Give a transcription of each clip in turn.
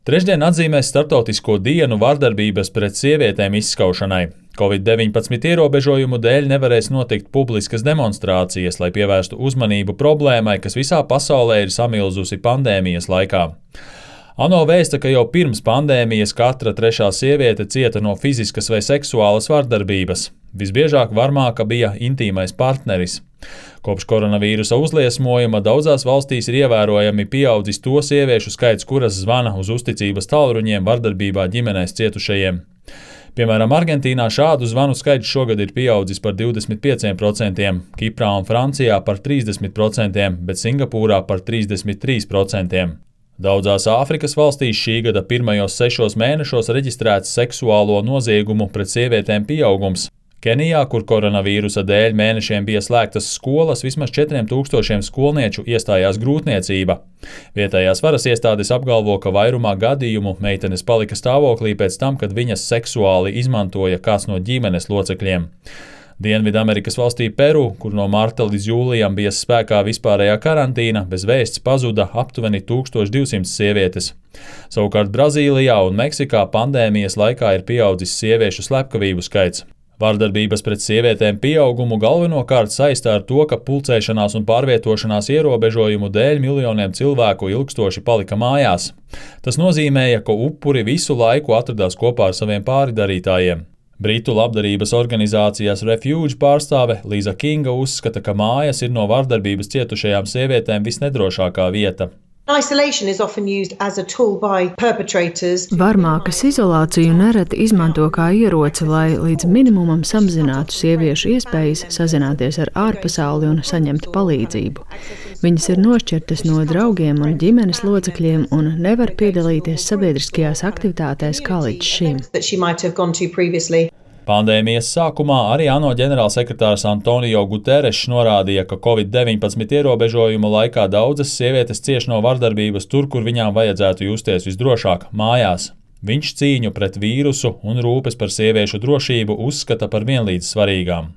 Trešdien atzīmēs Startautisko dienu vardarbības pret sievietēm izskaušanai. Covid-19 ierobežojumu dēļ nevarēs notikt publiskas demonstrācijas, lai pievērstu uzmanību problēmai, kas visā pasaulē ir samilzusi pandēmijas laikā. ANO vēsta, ka jau pirms pandēmijas katra trešā sieviete cieta no fiziskas vai seksuālas vardarbības. Visbiežāk varmāka bija intīmais partneris. Kopš koronavīrusa uzliesmojuma daudzās valstīs ir ievērojami pieaudzis to sieviešu skaits, kuras zvana uz uzticības tālruņiem vardarbībā ģimenēs cietušajiem. Piemēram, Argentīnā šādu zvanu skaits šogad ir pieaudzis par 25%, Kiprā un Francijā par 30%, bet Singapūrā par 33%. Daudzās Āfrikas valstīs šī gada pirmajos 6 mēnešos reģistrēts seksuālo noziegumu pret sievietēm pieaugums. Kenijā, kur koronavīrusa dēļ mēnešiem bija slēgtas skolas, vismaz 4000 skolnieču iestājās grūtniecība. Vietējās varas iestādes apgalvo, ka vairumā gadījumu meitenes palika stāvoklī pēc tam, kad viņas seksuāli izmantoja kāds no ģimenes locekļiem. Dienvidamerikas valstī Peru, kur no marta līdz jūlijam bija spēkā vispārējā karantīna, bez vēsts pazuda aptuveni 1200 sievietes. Savukārt Brazīlijā un Meksikā pandēmijas laikā ir pieaudzis sieviešu slepkavību skaits. Vardarbības pret sievietēm pieaugumu galvenokārt saista ar to, ka pulcēšanās un pārvietošanās ierobežojumu dēļ miljoniem cilvēku ilgstoši palika mājās. Tas nozīmēja, ka upuri visu laiku atradās kopā ar saviem pārdarītājiem. Britu labdarības organizācijas Refuge pārstāve Līza Kinga uzskata, ka mājas ir no vardarbības cietušajām sievietēm visnedrošākā vieta. Varmākas izolāciju nereti izmanto kā ieroci, lai līdz minimumam samazinātu sieviešu iespējas sazināties ar ārpasauli un saņemt palīdzību. Viņas ir nošķirtas no draugiem un ģimenes locekļiem un nevar piedalīties sabiedriskajās aktivitātēs kā līdz šim. Pandēmijas sākumā arī ANO ģenerālsekretārs Antonio Guterres norādīja, ka Covid-19 ierobežojumu laikā daudzas sievietes cieš no vardarbības tur, kur viņām vajadzētu justies visdrošāk – mājās. Viņš cīņu pret vīrusu un rūpes par sieviešu drošību uzskata par vienlīdz svarīgām.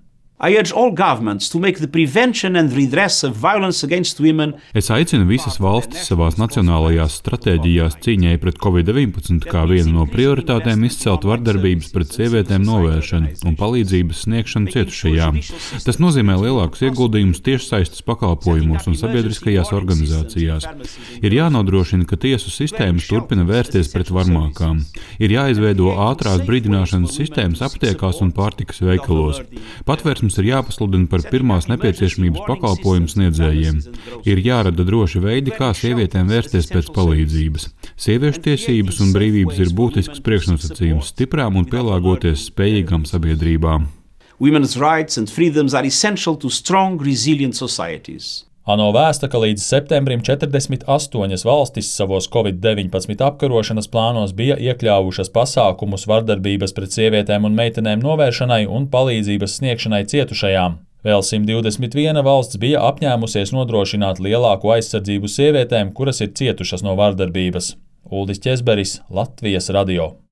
Es aicinu visas valstis savās nacionālajās stratēģijās cīņai pret Covid-19 kā vienu no prioritātēm izcelt vardarbības pret sievietēm novēršanu un palīdzības sniegšanu cietušajām. Tas nozīmē lielākus ieguldījumus tiešsaistes pakalpojumos un sabiedriskajās organizācijās. Ir jānodrošina, ka tiesu sistēmas turpina vērsties pret varmākām. Ir jāizveido ātrās brīdināšanas sistēmas aptiekās un pārtikas veikalos. Patvērsmes ir jāpasludina par pirmās nepieciešamības pakalpojumu sniedzējiem. Ir jārada droši veidi, kā sievietēm vērsties pēc palīdzības. Sieviešu tiesības un brīvības ir būtisks priekšnosacījums stiprām un pielāgoties spējīgām sabiedrībām. Women's rights and freedoms are essential to strong, resilient societies. ANO vēsta, ka līdz septembrim 48 valstis savos Covid-19 apkarošanas plānos bija iekļāvušas pasākumus vardarbības pret sievietēm un meitenēm novēršanai un palīdzības sniegšanai cietušajām. Vēl 121 valsts bija apņēmusies nodrošināt lielāku aizsardzību sievietēm, kuras ir cietušas no vardarbības. Uldis Ķezberis, Latvijas radio.